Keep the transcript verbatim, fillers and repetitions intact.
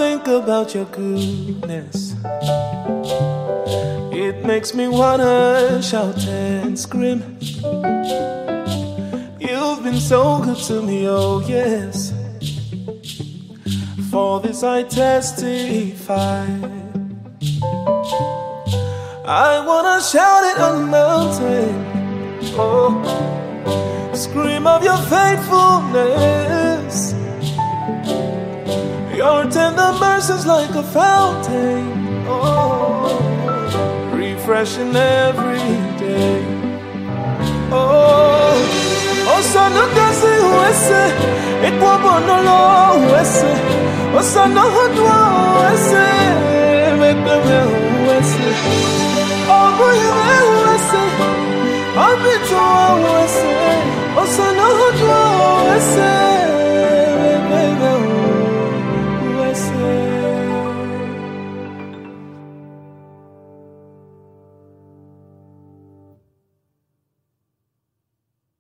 think about your goodness, it makes me wanna shout and scream. You've been so good to me, oh yes. For this I testify. I wanna shout it on the mountain, oh, scream of your faithfulness. Your tender mercies like a fountain, oh, refreshing every day. Oh, oh, son of Gazi, Wesse, it won't no law, Wesse, oh, son of Hadwa, Wesse, make the real Wesse, oh, boy, Wesse, I'll be to Wesse, oh, son of Hadwa, Wesse.